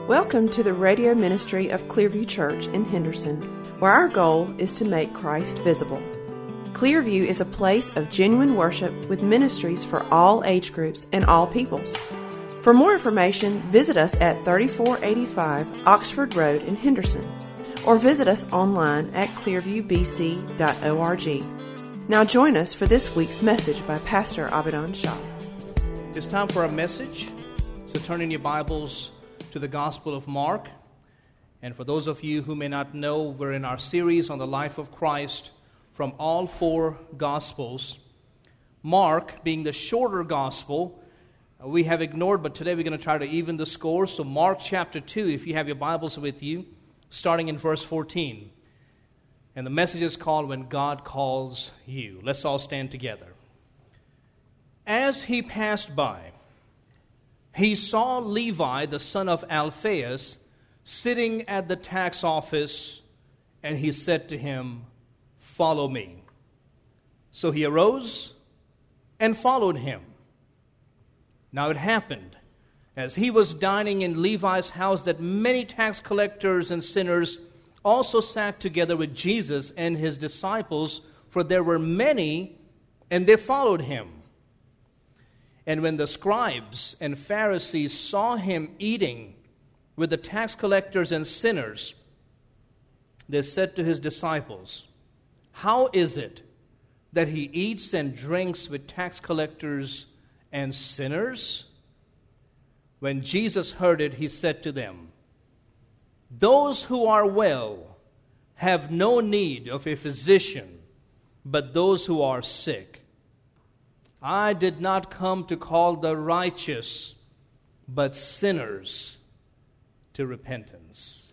Welcome to the radio ministry of Clearview Church in Henderson, where our goal is to make Christ visible. Clearview is a place of genuine worship with ministries for all age groups and all peoples. For more information, visit us at 3485 Oxford Road in Henderson, or visit us online at clearviewbc.org. Now join us for this week's message by Pastor Abidan Shah. It's time for our message, so turn in your Bibles to the Gospel of Mark. And for those of you who may not know, we're in our series on the life of Christ from all four Gospels. Mark, being the shorter Gospel, we have ignored, but today we're going to try to even the score. So Mark chapter 2, if you have your Bibles with you, starting in verse 14. And the message is called When God Calls You. Let's all stand together. As he passed by, he saw Levi, the son of Alphaeus, sitting at the tax office, and he said to him, "Follow me." So he arose and followed him. Now it happened, as he was dining in Levi's house, that many tax collectors and sinners also sat together with Jesus and his disciples, for there were many, and they followed him. And when the scribes and Pharisees saw him eating with the tax collectors and sinners, they said to his disciples, "How is it that he eats and drinks with tax collectors and sinners?" When Jesus heard it, he said to them, "Those who are well have no need of a physician, but those who are sick. I did not come to call the righteous, but sinners to repentance."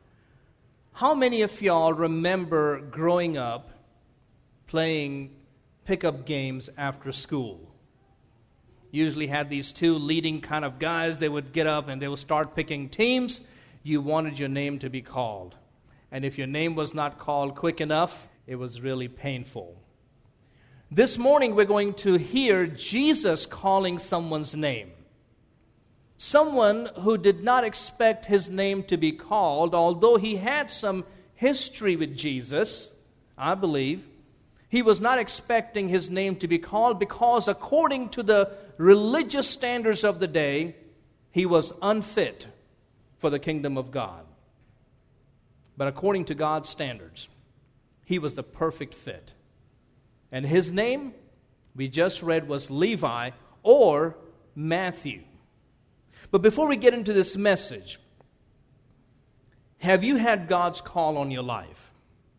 How many of y'all remember growing up playing pickup games after school? Usually had these two leading kind of guys. They would get up and they would start picking teams. You wanted your name to be called. And if your name was not called quick enough, it was really painful. This morning we're going to hear Jesus calling someone's name. Someone who did not expect his name to be called, although he had some history with Jesus, I believe. He was not expecting his name to be called because according to the religious standards of the day, he was unfit for the kingdom of God. But according to God's standards, he was the perfect fit. And his name, we just read, was Levi or Matthew. But before we get into this message, have you had God's call on your life?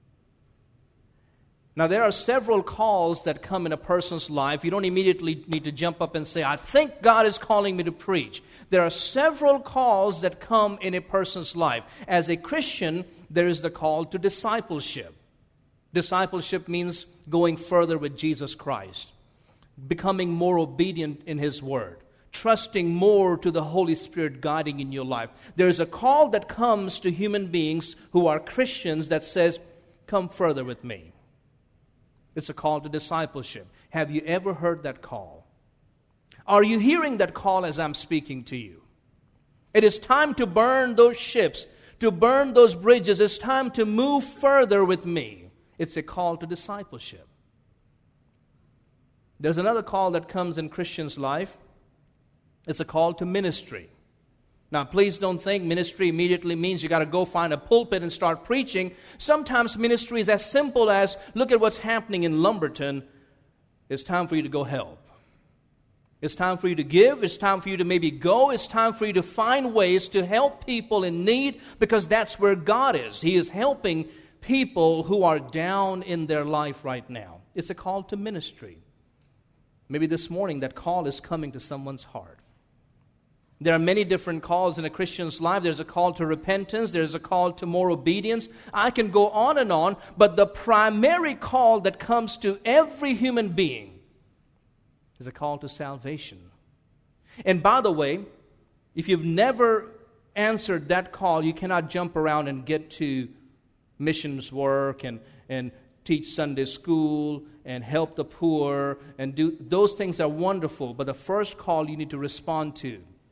Now, there are several calls that come in a person's life. You don't immediately need to jump up and say, "I think God is calling me to preach." There are several calls that come in a person's life. As a Christian, there is the call to discipleship. Discipleship means going further with Jesus Christ, becoming more obedient in His Word, trusting more to the Holy Spirit guiding in your life. There is a call that comes to human beings who are Christians that says, "Come further with me." It's a call to discipleship. Have you ever heard that call? Are you hearing that call as I'm speaking to you? It is time to burn those ships, to burn those bridges. It's time to move further with me. It's a call to discipleship. There's another call that comes in Christians' life. It's a call to ministry. Now, please don't think ministry immediately means you got to go find a pulpit and start preaching. Sometimes ministry is as simple as, look at what's happening in Lumberton. It's time for you to go help. It's time for you to give. It's time for you to maybe go. It's time for you to find ways to help people in need, because that's where God is. He is helping people who are down in their life right now. It's a call to ministry. Maybe this morning that call is coming to someone's heart. There are many different calls in a Christian's life. There's a call to repentance. There's a call to more obedience. I can go on, but the primary call that comes to every human being is a call to salvation. And by the way, if you've never answered that call, you cannot jump around and get to missions work and teach Sunday school and help the poor and do those things are wonderful. But the first call you need to respond to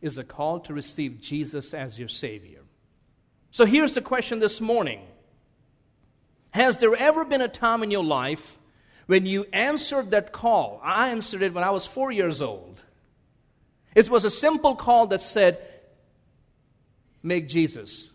is a call to receive Jesus as your Savior. So here's the question this morning. Has there ever been a time in your life when you answered that call? I answered it when I was 4 years old. It was a simple call that said, make Jesus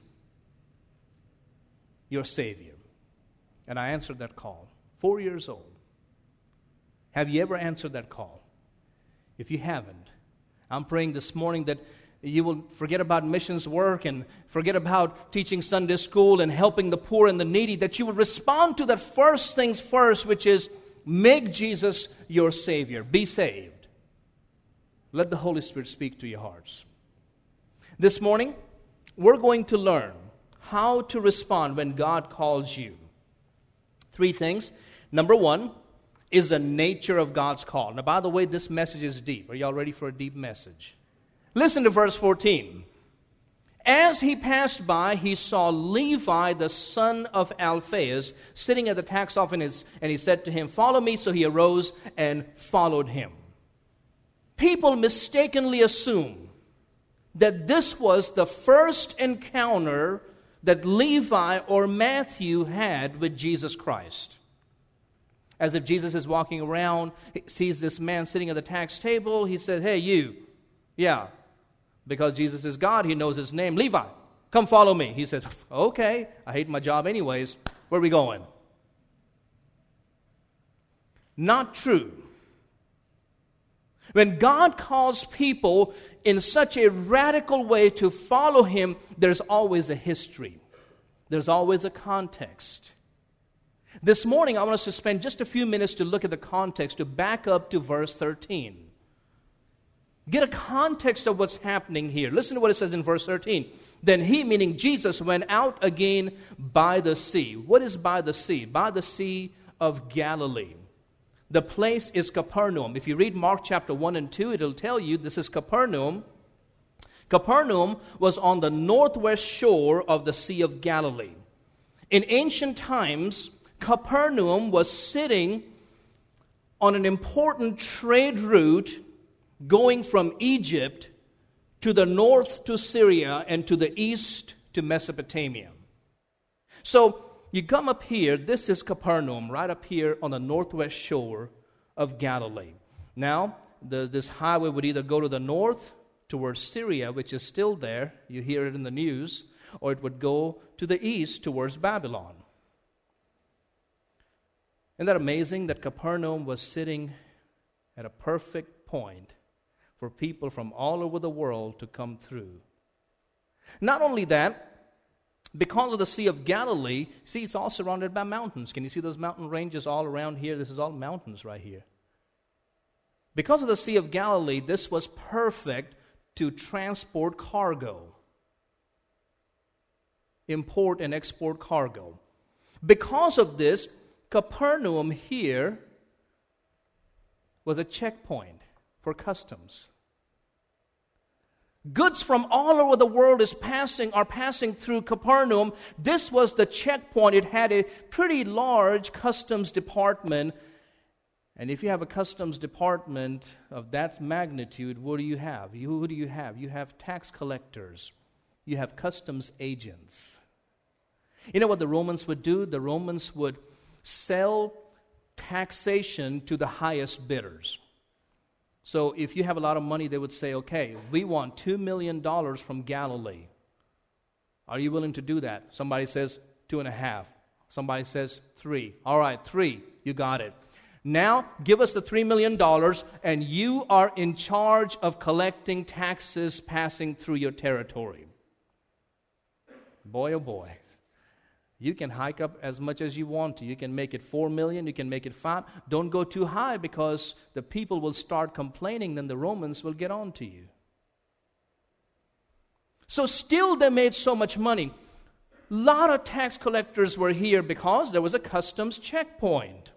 your Savior. And I answered that call, 4 years old. Have you ever answered that call? If you haven't, I'm praying this morning that you will forget about missions work and forget about teaching Sunday school and helping the poor and the needy, that you will respond to that first things first, which is make Jesus your Savior. Be saved. Let the Holy Spirit speak to your hearts. This morning, we're going to learn how to respond when God calls you. 3 things. Number 1 is the nature of God's call. Now, by the way, this message is deep. Are y'all ready for a deep message? Listen to verse 14. As he passed by, he saw Levi, the son of Alphaeus, sitting at the tax office, and he said to him, follow me. So he arose and followed him. People mistakenly assume that this was the first encounter that Levi or Matthew had with Jesus Christ. As if Jesus is walking around, he sees this man sitting at the tax table. He says, hey, you. Yeah, because Jesus is God, he knows his name. Levi, come follow me. He says, okay, I hate my job anyways. Where are we going? Not true. When God calls people in such a radical way to follow him, there's always a history. There's always a context. This morning, I want us to spend just a few minutes to look at the context, to back up to verse 13. Get a context of what's happening here. Listen to what it says in verse 13. Then he, meaning Jesus, went out again by the sea. What is by the sea? By the Sea of Galilee. The place is Capernaum. If you read Mark chapter 1 and 2, it'll tell you this is Capernaum. Capernaum was on the northwest shore of the Sea of Galilee. In ancient times, Capernaum was sitting on an important trade route going from Egypt to the north to Syria and to the east to Mesopotamia. So you come up here, this is Capernaum, right up here on the northwest shore of Galilee. Now, this highway would either go to the north towards Syria, which is still there, you hear it in the news, or it would go to the east towards Babylon. Isn't that amazing that Capernaum was sitting at a perfect point for people from all over the world to come through? Not only that, because of the Sea of Galilee, see, it's all surrounded by mountains. Can you see those mountain ranges all around here? This is all mountains right here. Because of the Sea of Galilee, this was perfect to transport cargo. Import and export cargo. Because of this, Capernaum here was a checkpoint for customs. Goods from all over the world are passing through Capernaum. This was the checkpoint. It had a pretty large customs department. And if you have a customs department of that magnitude, what do you have? Who do you have? You have tax collectors. You have customs agents. You know what the Romans would do? The Romans would sell taxation to the highest bidders. So if you have a lot of money, they would say, okay, we want $2 million from Galilee. Are you willing to do that? Somebody says 2.5. Somebody says 3. All right, 3. You got it. Now, give us the $3 million, and you are in charge of collecting taxes passing through your territory. Boy, oh boy. You can hike up as much as you want to. You can make it 4 million, you can make it 5. Don't go too high because the people will start complaining, then the Romans will get on to you. So still they made so much money. A lot of tax collectors were here because there was a customs checkpoint.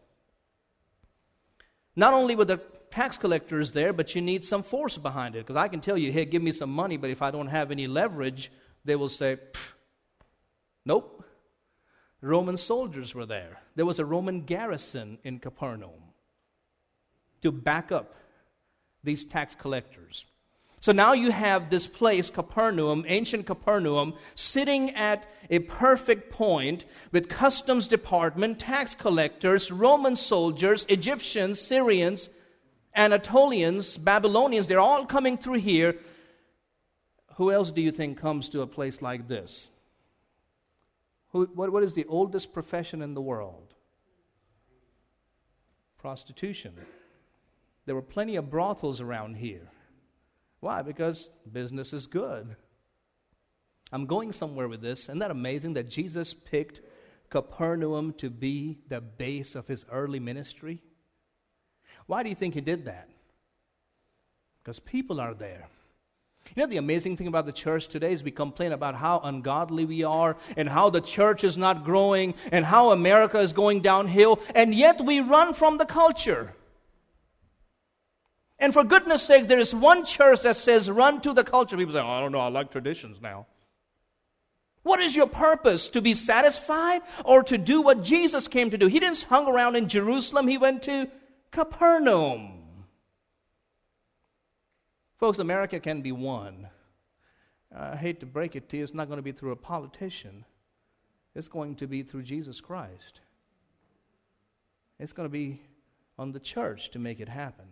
Not only were the tax collectors there, but you need some force behind it. Because I can tell you, hey, give me some money, but if I don't have any leverage, they will say, nope. Roman soldiers were there. There was a Roman garrison in Capernaum to back up these tax collectors. So now you have this place, Capernaum, ancient Capernaum, sitting at a perfect point with customs department, tax collectors, Roman soldiers, Egyptians, Syrians, Anatolians, Babylonians. They're all coming through here. Who else do you think comes to a place like this? What is the oldest profession in the world? Prostitution. There were plenty of brothels around here. Why? Because business is good. I'm going somewhere with this. Isn't that amazing that Jesus picked Capernaum to be the base of his early ministry? Why do you think he did that? Because people are there. You know, the amazing thing about the church today is we complain about how ungodly we are and how the church is not growing and how America is going downhill, and yet we run from the culture. And for goodness sakes, there is one church that says run to the culture. People say, oh, I don't know, I like traditions now. What is your purpose? To be satisfied or to do what Jesus came to do? He didn't hang around in Jerusalem. He went to Capernaum. Folks, America can be won. I hate to break it to you, it's not going to be through a politician. It's going to be through Jesus Christ. It's going to be on the church to make it happen.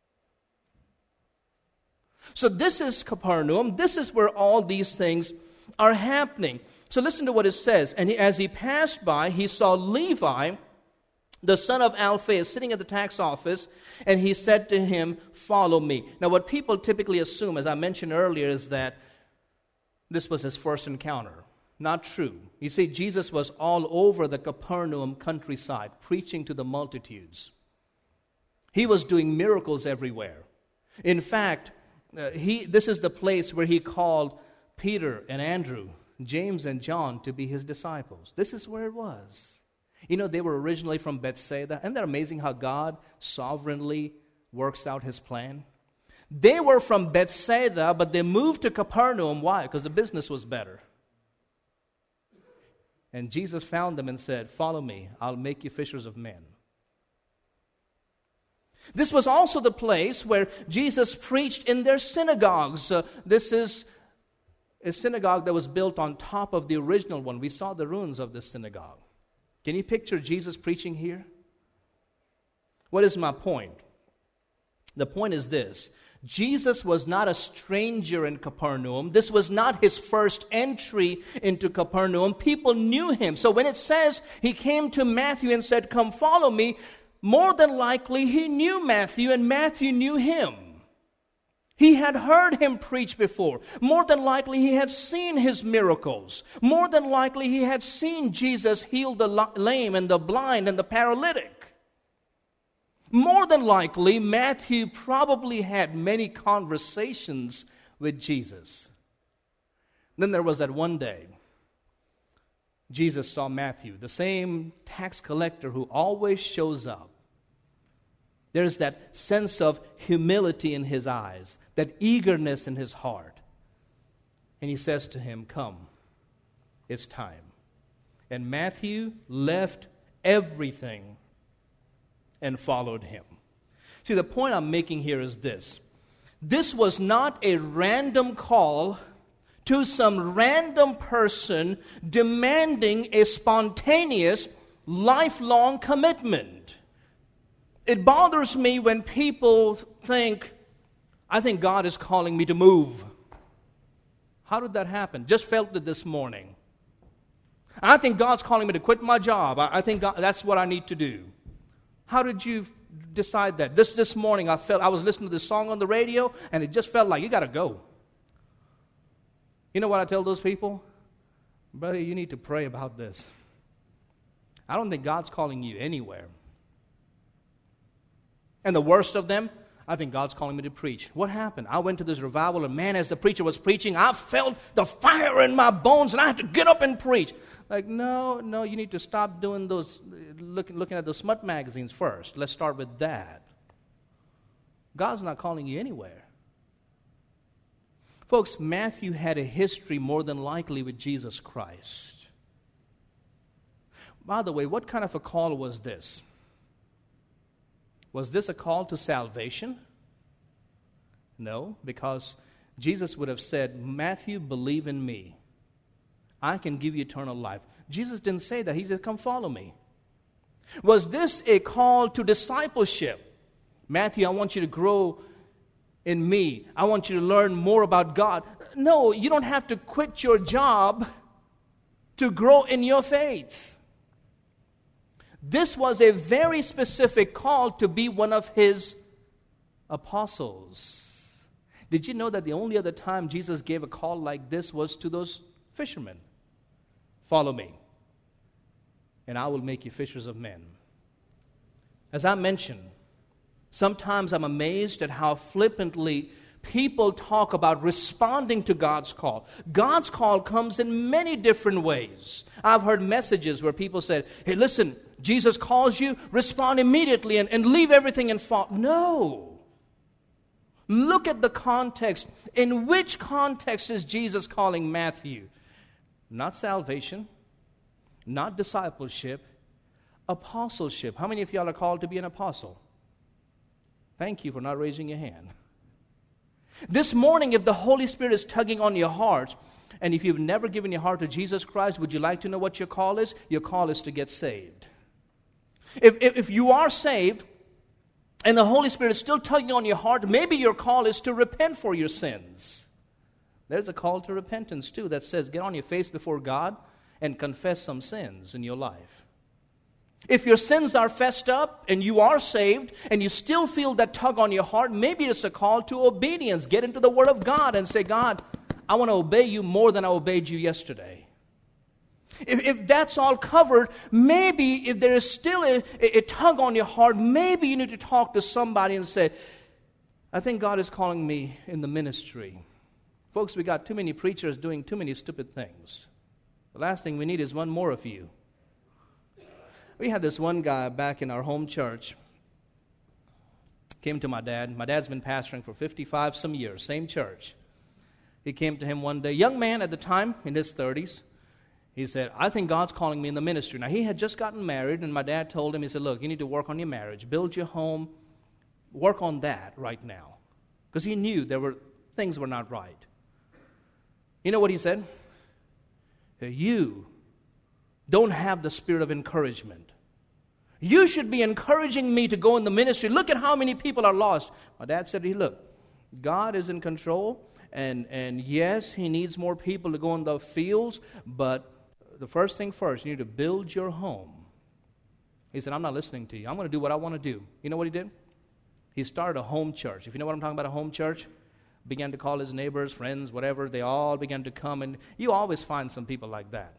So this is Capernaum. This is where all these things are happening. So listen to what it says. And as he passed by, he saw Levi, the son of Alphaeus, sitting at the tax office, and he said to him, follow me. Now what people typically assume, as I mentioned earlier, is that this was his first encounter. Not true. You see, Jesus was all over the Capernaum countryside, preaching to the multitudes. He was doing miracles everywhere. In fact, this is the place where he called Peter and Andrew, James and John to be his disciples. This is where it was. You know, they were originally from Bethsaida. Isn't that amazing how God sovereignly works out his plan? They were from Bethsaida, but they moved to Capernaum. Why? Because the business was better. And Jesus found them and said, follow me, I'll make you fishers of men. This was also the place where Jesus preached in their synagogues. This is a synagogue that was built on top of the original one. We saw the ruins of this synagogue. Can you picture Jesus preaching here? What is my point? The point is this. Jesus was not a stranger in Capernaum. This was not his first entry into Capernaum. People knew him. So when it says he came to Matthew and said, come follow me, more than likely he knew Matthew and Matthew knew him. He had heard him preach before. More than likely he had seen his miracles. More than likely he had seen Jesus heal the lame and the blind and the paralytic. More than likely, Matthew probably had many conversations with Jesus. Then there was that one day, Jesus saw Matthew, the same tax collector who always shows up. There's that sense of humility in his eyes, that eagerness in his heart. And he says to him, come, it's time. And Matthew left everything and followed him. See, the point I'm making here is this. This was not a random call to some random person demanding a spontaneous, lifelong commitment. It bothers me when people think, I think God is calling me to move. How did that happen? Just felt it this morning. I think God's calling me to quit my job. I think God, that's what I need to do. How did you decide that? This morning I was listening to this song on the radio, and it just felt like you got to go. You know what I tell those people? Brother, you need to pray about this. I don't think God's calling you anywhere. And the worst of them, I think God's calling me to preach. What happened? I went to this revival, and man, as the preacher was preaching, I felt the fire in my bones, and I had to get up and preach. Like, no, you need to stop doing those, looking at those smut magazines first. Let's start with that. God's not calling you anywhere. Folks, Matthew had a history more than likely with Jesus Christ. By the way, what kind of a call was this? Was this a call to salvation? No, because Jesus would have said, Matthew, believe in me. I can give you eternal life. Jesus didn't say that. He said, come follow me. Was this a call to discipleship? Matthew, I want you to grow in me. I want you to learn more about God. No, you don't have to quit your job to grow in your faith. This was a very specific call to be one of his apostles. Did you know that the only other time Jesus gave a call like this was to those fishermen? Follow me, and I will make you fishers of men. As I mentioned, sometimes I'm amazed at how flippantly people talk about responding to God's call. God's call comes in many different ways. I've heard messages where people said, hey, listen, Jesus calls you, respond immediately and leave everything and follow. No. Look at the context. In which context is Jesus calling Matthew? Not salvation, not discipleship, apostleship. How many of y'all are called to be an apostle? Thank you for not raising your hand. This morning, if the Holy Spirit is tugging on your heart, and if you've never given your heart to Jesus Christ, would you like to know what your call is? Your call is to get saved. If you are saved, and the Holy Spirit is still tugging on your heart, maybe your call is to repent for your sins. There's a call to repentance too that says get on your face before God and confess some sins in your life. If your sins are fessed up and you are saved and you still feel that tug on your heart, maybe it's a call to obedience. Get into the Word of God and say, God, I want to obey you more than I obeyed you yesterday. If that's all covered, maybe if there is still a tug on your heart, maybe you need to talk to somebody and say, I think God is calling me in the ministry. Folks, we got too many preachers doing too many stupid things. The last thing we need is one more of you. We had this one guy back in our home church. Came to my dad. My dad's been pastoring for 55 some years, same church. He came to him one day, young man at the time, in his 30s. He said, I think God's calling me in the ministry. Now, he had just gotten married, and my dad told him, he said, look, you need to work on your marriage, build your home, work on that right now. Because he knew things were not right. You know what he said? You don't have the spirit of encouragement. You should be encouraging me to go in the ministry. Look at how many people are lost. My dad said, hey, look, God is in control, and yes, he needs more people to go in the fields, but the first thing first, you need to build your home. He said, I'm not listening to you. I'm going to do what I want to do. You know what he did? He started a home church. If you know what I'm talking about, a home church, began to call his neighbors, friends, whatever. They all began to come, and you always find some people like that.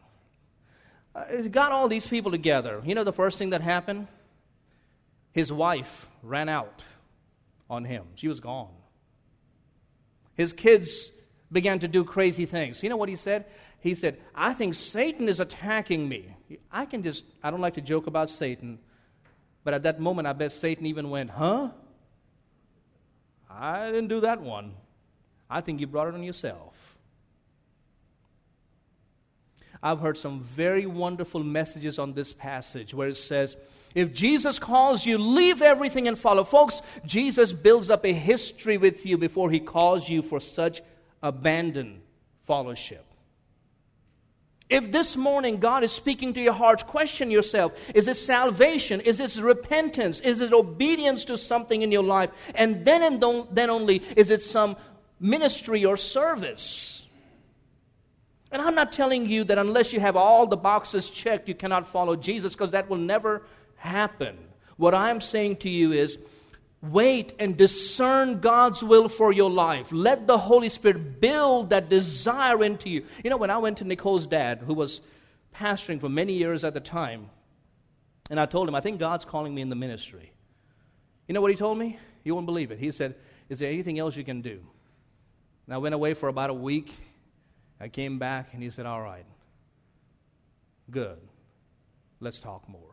He got all these people together. You know the first thing that happened? His wife ran out on him. She was gone. His kids began to do crazy things. You know what he said? He said, I think Satan is attacking me. I don't like to joke about Satan, but at that moment I bet Satan even went, huh? I didn't do that one. I think you brought it on yourself. I've heard some very wonderful messages on this passage where it says, if Jesus calls you, leave everything and follow. Folks, Jesus builds up a history with you before he calls you for such abandoned fellowship. If this morning God is speaking to your heart, question yourself. Is it salvation? Is it repentance? Is it obedience to something in your life? And then only is it some ministry or service. And I'm not telling you that unless you have all the boxes checked, you cannot follow Jesus, because that will never happen. What I'm saying to you is, wait and discern God's will for your life. Let the Holy Spirit build that desire into you. You know, when I went to Nicole's dad, who was pastoring for many years at the time, and I told him, I think God's calling me in the ministry. You know what he told me? You won't believe it. He said, is there anything else you can do? And I went away for about a week. I came back, and he said, all right, good. Let's talk more.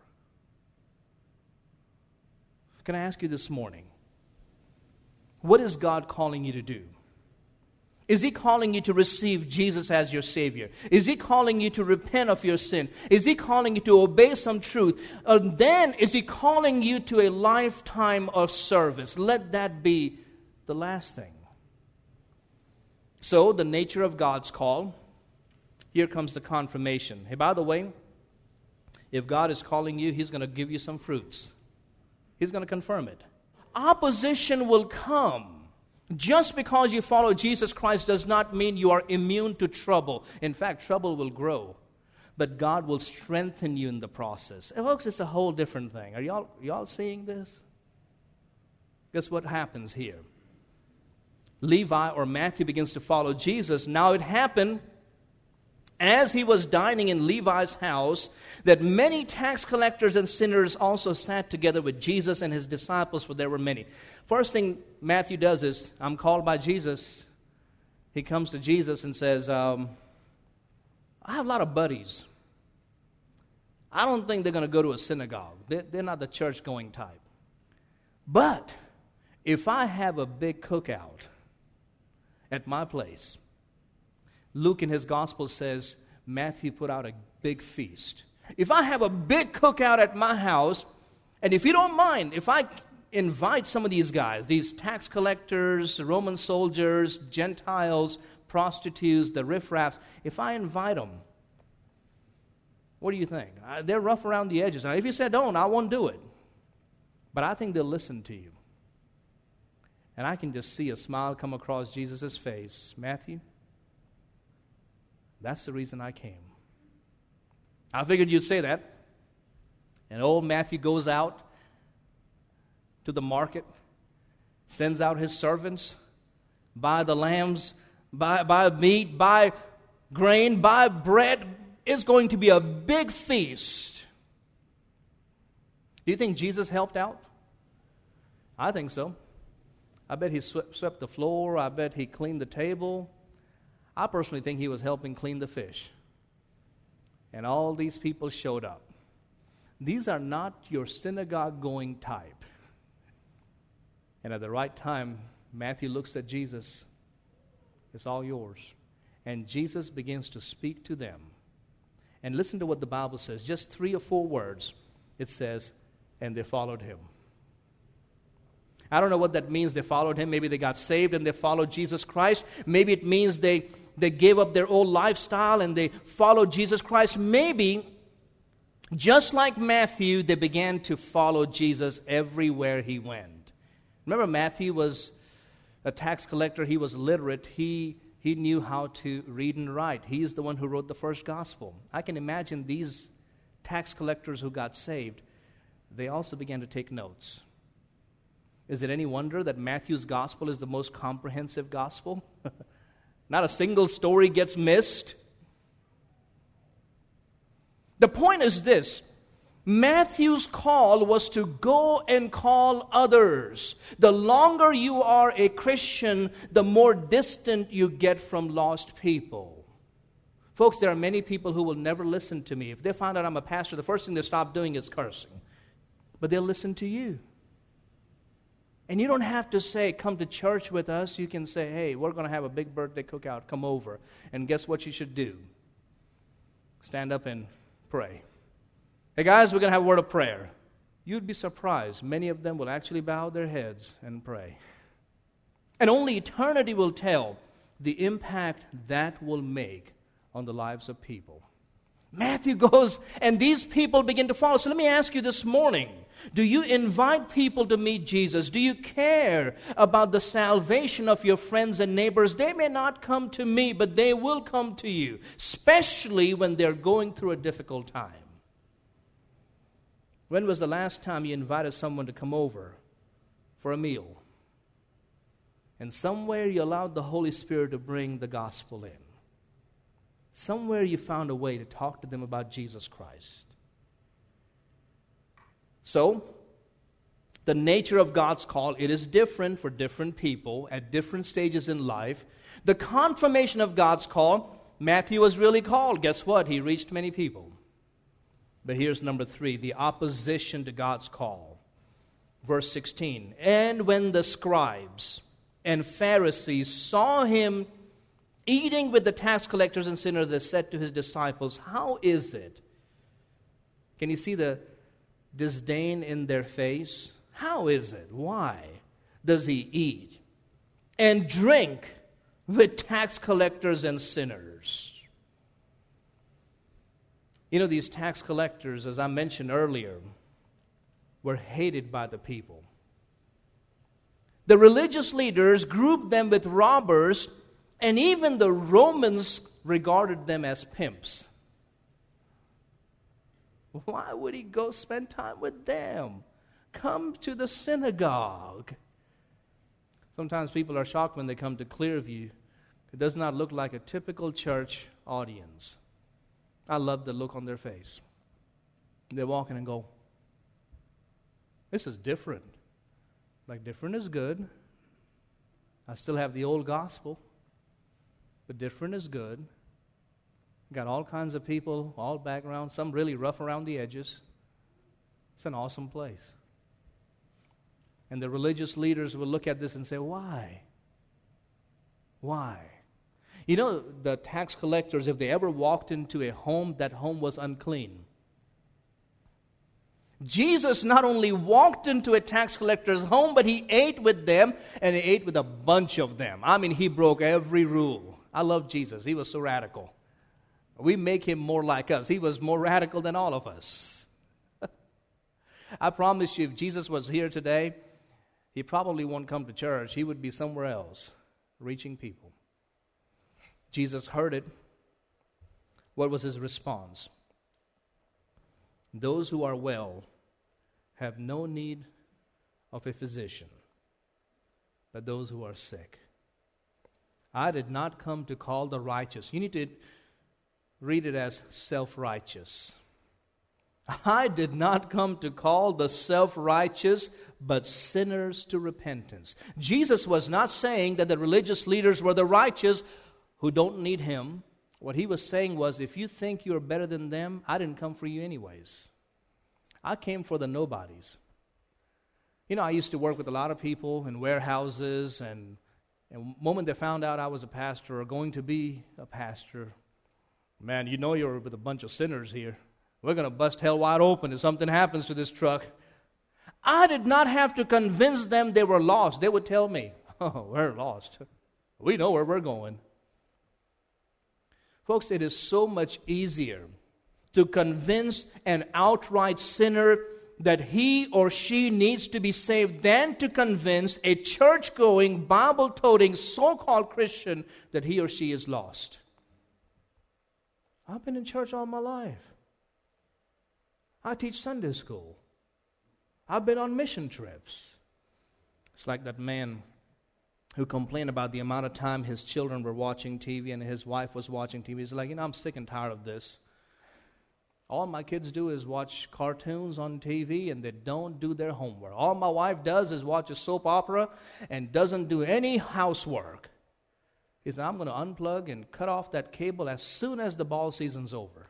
Can I ask you this morning, what is God calling you to do? Is he calling you to receive Jesus as your Savior? Is he calling you to repent of your sin? Is he calling you to obey some truth? And then is he calling you to a lifetime of service? Let that be the last thing. So, the nature of God's call, here comes the confirmation. Hey, by the way, if God is calling you, He's going to give you some fruits. He's going to confirm it. Opposition will come. Just because you follow Jesus Christ does not mean you are immune to trouble. In fact, trouble will grow. But God will strengthen you in the process. And folks, it's a whole different thing. Are y'all seeing this? Guess what happens here? Levi or Matthew begins to follow Jesus. Now it happened as he was dining in Levi's house that many tax collectors and sinners also sat together with Jesus and his disciples, for there were many. First thing Matthew does is, I'm called by Jesus. He comes to Jesus and says, I have a lot of buddies. I don't think they're going to go to a synagogue. They're not the church-going type. But if I have a big cookout at my place, Luke in his gospel says Matthew put out a big feast. If I have a big cookout at my house, and if you don't mind, if I invite some of these guys, these tax collectors, Roman soldiers, Gentiles, prostitutes, the riffraffs, if I invite them, what do you think? They're rough around the edges. Now, if you said don't, I won't do it. But I think they'll listen to you. And I can just see a smile come across Jesus' face. Matthew, that's the reason I came. I figured you'd say that. And old Matthew goes out to the market, sends out his servants, buy the lambs, buy meat, buy grain, buy bread. It's going to be a big feast. Do you think Jesus helped out? I think so. I bet he swept the floor. I bet he cleaned the table. I personally think he was helping clean the fish. And all these people showed up. These are not your synagogue-going type. And at the right time, Matthew looks at Jesus. It's all yours. And Jesus begins to speak to them. And listen to what the Bible says. Just 3 or 4 words. It says, and they followed him. I don't know what that means, they followed him. Maybe they got saved and they followed Jesus Christ. Maybe it means they gave up their old lifestyle and they followed Jesus Christ. Maybe, just like Matthew, they began to follow Jesus everywhere he went. Remember, Matthew was a tax collector. He was literate. He knew how to read and write. He is the one who wrote the first gospel. I can imagine these tax collectors who got saved, they also began to take notes. Is it any wonder that Matthew's gospel is the most comprehensive gospel? Not a single story gets missed. The point is this. Matthew's call was to go and call others. The longer you are a Christian, the more distant you get from lost people. Folks, there are many people who will never listen to me. If they find out I'm a pastor, the first thing they stop doing is cursing. But they'll listen to you. And you don't have to say, come to church with us. You can say, hey, we're going to have a big birthday cookout. Come over. And guess what you should do? Stand up and pray. Hey, guys, we're going to have a word of prayer. You'd be surprised. Many of them will actually bow their heads and pray. And only eternity will tell the impact that will make on the lives of people. Matthew goes, and these people begin to follow. So let me ask you this morning, do you invite people to meet Jesus? Do you care about the salvation of your friends and neighbors? They may not come to me, but they will come to you, especially when they're going through a difficult time. When was the last time you invited someone to come over for a meal? And somewhere you allowed the Holy Spirit to bring the gospel in. Somewhere you found a way to talk to them about Jesus Christ. So, the nature of God's call, it is different for different people at different stages in life. The confirmation of God's call, Matthew was really called. Guess what? He reached many people. But here's number 3, the opposition to God's call. Verse 16, and when the scribes and Pharisees saw him eating with the tax collectors and sinners, they said to his disciples, how is it? Can you see the disdain in their face? How is it? Why does he eat and drink with tax collectors and sinners. You know, these tax collectors, as I mentioned earlier, were hated by the people. The religious leaders grouped them with robbers, and even the Romans regarded them as pimps. Why would he go spend time with them? Come to the synagogue. Sometimes people are shocked when they come to Clearview. It does not look like a typical church audience. I love the look on their face. They walk in and go, this is different. Like, different is good. I still have the old gospel, but different is good. Got all kinds of people, all backgrounds, some really rough around the edges. It's an awesome place. And the religious leaders will look at this and say, why? Why? You know, the tax collectors, if they ever walked into a home, that home was unclean. Jesus not only walked into a tax collector's home, but he ate with them, and he ate with a bunch of them. I mean, he broke every rule. I love Jesus. He was so radical. We make him more like us. He was more radical than all of us. I promise you, if Jesus was here today, he probably won't come to church. He would be somewhere else, reaching people. Jesus heard it. What was his response? Those who are well have no need of a physician, but those who are sick. I did not come to call the righteous. You need to read it as self-righteous. I did not come to call the self-righteous, but sinners to repentance. Jesus was not saying that the religious leaders were the righteous who don't need him. What he was saying was, if you think you're better than them, I didn't come for you anyways. I came for the nobodies. You know, I used to work with a lot of people in warehouses, and the moment they found out I was a pastor or going to be a pastor, man, you know you're with a bunch of sinners here. We're going to bust hell wide open if something happens to this truck. I did not have to convince them they were lost. They would tell me, oh, we're lost. We know where we're going. Folks, it is so much easier to convince an outright sinner that he or she needs to be saved than to convince a church-going, Bible-toting, so-called Christian that he or she is lost. I've been in church all my life. I teach Sunday school. I've been on mission trips. It's like that man who complained about the amount of time his children were watching TV and his wife was watching TV. He's like, I'm sick and tired of this. All my kids do is watch cartoons on TV, and they don't do their homework. All my wife does is watch a soap opera and doesn't do any housework. He said, I'm going to unplug and cut off that cable as soon as the ball season's over.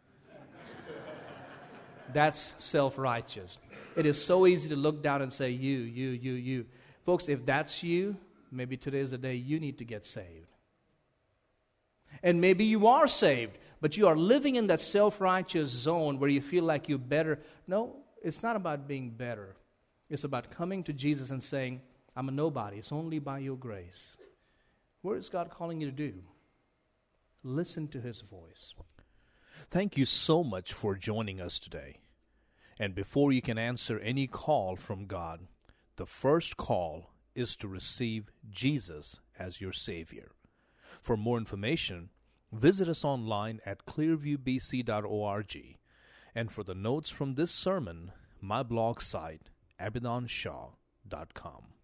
That's self-righteous. It is so easy to look down and say, you. Folks, if that's you, maybe today's the day you need to get saved. And maybe you are saved, but you are living in that self-righteous zone where you feel like you're better. No, it's not about being better. It's about coming to Jesus and saying, I'm a nobody. It's only by your grace. What is God calling you to do? Listen to his voice. Thank you so much for joining us today. And before you can answer any call from God, the first call is to receive Jesus as your Savior. For more information, visit us online at clearviewbc.org. And for the notes from this sermon, my blog site, abidonshaw.com.